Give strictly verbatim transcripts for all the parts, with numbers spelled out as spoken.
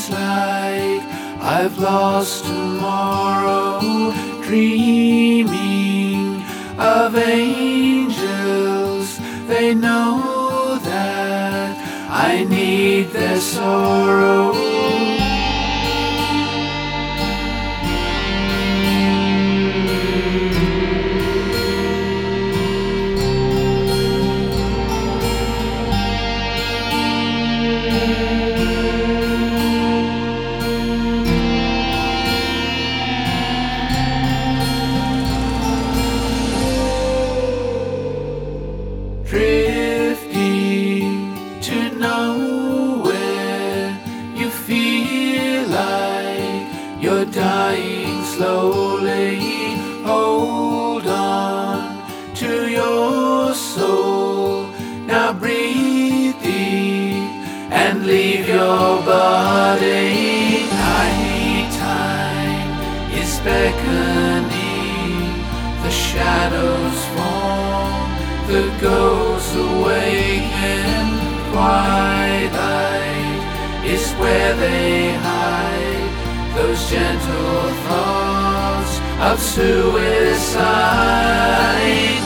seems like I've lost tomorrow, dreaming of angels. They know that I need their sorrow. Drifting to nowhere, you feel like you're dying slowly. Hold on to your soul, now breathe deep and leave your body. Night time is beckoning, the shadows form, the ghosts awaken. Twilight is where they hide those gentle thoughts of suicide.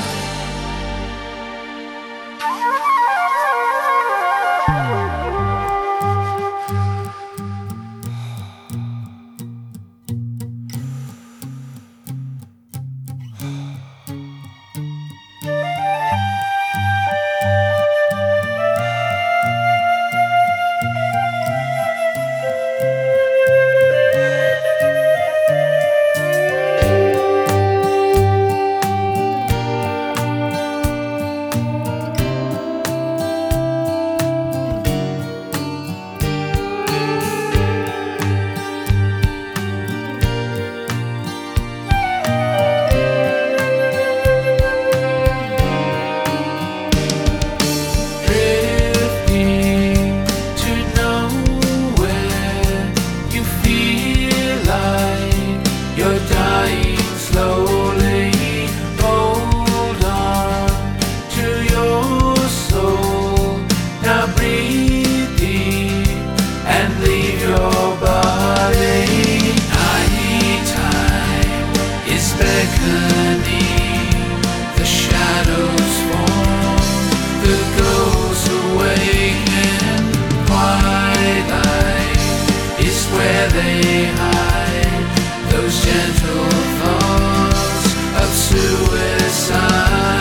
The shadows form, the ghosts awaken. Twilight is where they hide those gentle thoughts of suicide.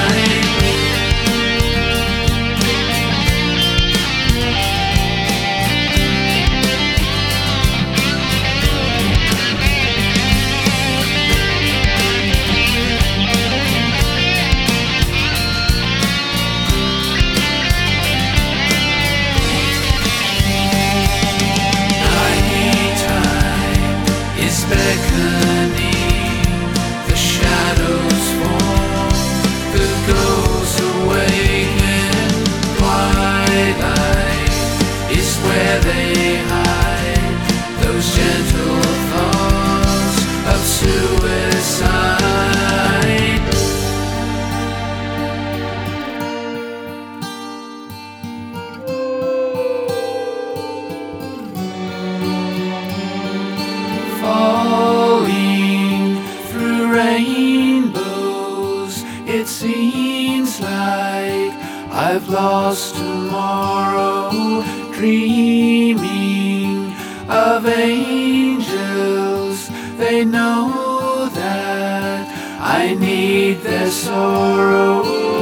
The shadows form, the ghosts awaken. Twilight is where they hide those gentle thoughts of suicide. Falling through rainbows, it seems like I've lost tomorrow, dreaming of angels. They know that I need their sorrow.